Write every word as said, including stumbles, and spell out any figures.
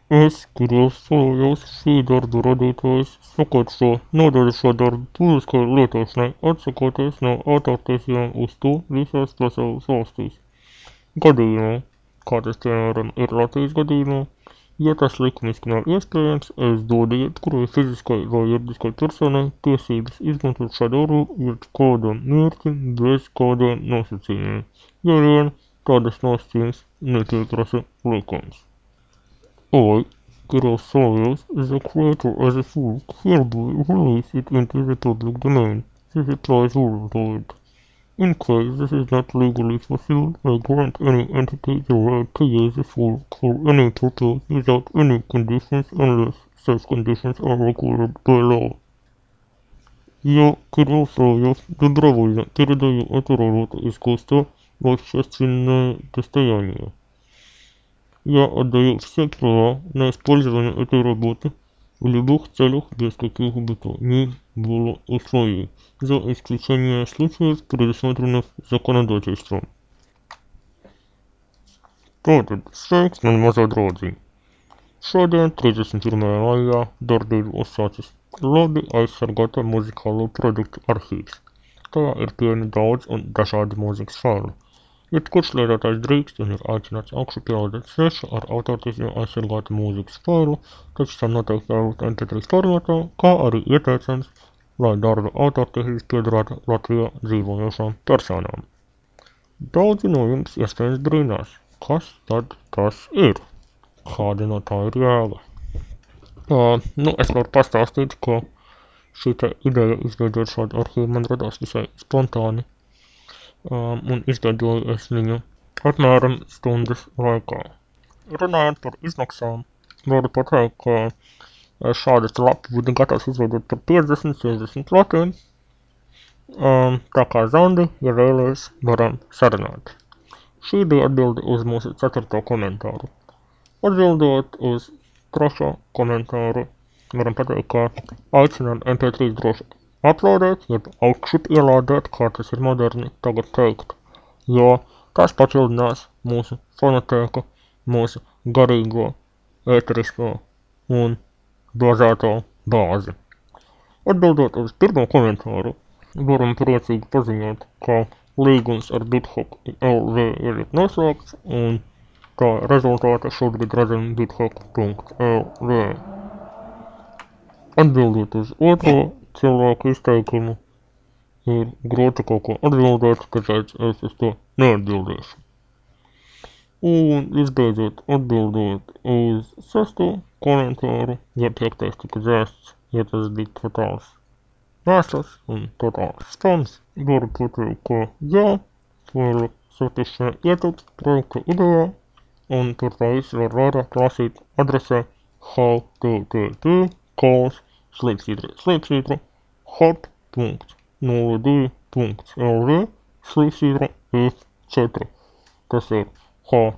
Es Krievijas šī darba radītājs saka, ka nodaļa šo darbu publiskai lietošanai atsakoties no autortiesībām uz to visās pasaules valstīs. Gadījumā, kā tas piemēram ir Latvijas gadījumā, ja tas likumiski nav iespējams, es dodu jebkurai fiziskai vai juridiskai personai tiesības izmantot šo darbu jebkādam mērķim bez kādiem nosacījumiem, ja vien tādas nosacījums nepieprasa likums. I, Krievijas is a creator as a full, hereby release it into the public domain. This applies worldwide. In case this is not legally possible, I grant any entity the right to use the full for any purpose without any conditions unless such conditions are required by law. Я, Кирилл Соловьев, добровольно передаю эту работу искусства в общественное достояние. Я отдаю все права на использование этой работы в любых целях без каких бы то ни было условий, за исключением случаев, предусмотренных законодательством. Tātad sveiks, man mazā draudziņ. Šodien, trīsdesmit pirmajā maijā, darbību uzsācis labi aizsargāta muzikālo produktu arhīvs. Tajā ir pieejami daudz un dažādi mūzikas faili. Jebkurš lietotājs drīkst un ir aicināts augšu pielādēt svešu ar autortiesībām aizsargātu mūzikas failu, taču tam noteikti jābūt em pe trīs formātā, kā arī ieteicams, lai darba autortiesības piederētu Latvijā dzīvojošām personām. Daudzi no jums iespējams brīnās, kas tad tas ir? Kāda no tā ir jēga? Uh, nu, es varu pastāstīt, ka šī te ideja izveidot šādu arhīvu man radās visai spontāni. Um, un izveidoju es viņu apmēram stundas laikā. Runājot par izmaksām, varu pateikt, ka šāda lapa būtu gatavs izveidot par piecdesmit līdz sešdesmit latiem. Um, tā kā Zandi, ja vēlēs, varam sarunāt. Šī bija atbilde uz mūsu ceturto komentāru. Atbildot uz trešo komentāru, varam pateikt, ka aicinām em pe trīs droši uploadēt, jeb augšup ielādēt, kā tas ir moderni tagad teikt, jo tas papildinās mūsu fonotēku, mūsu garīgo, ēterisko un bāzēto bāzi. Atbildot uz pirmo komentāru, varam priecīgi paziņot, ka līgums ar BitHop el vē ir noslēgts, un kā rezultāta šobrīd redzam bithop punkt el vē. Atbildot uz otro cilvēku izteikumu, ir grūti kaut ko atbildēt, tāpēc es uz to neatbildēšu. Un visbeidzot atbildot uz sesto komentāru, ja piektais tika dzēsts, ja tas bija totāls mēsls un totāls spams, varu pateikt, ka jā, varu satisšē ietilpst projekta idejā, un tur tā viss var vairāk lasīt adresē http kols slīpsvītra slīpsvītra hot punkt nulle divi punkt el vē slīpsvītra ef četri. Tas ir h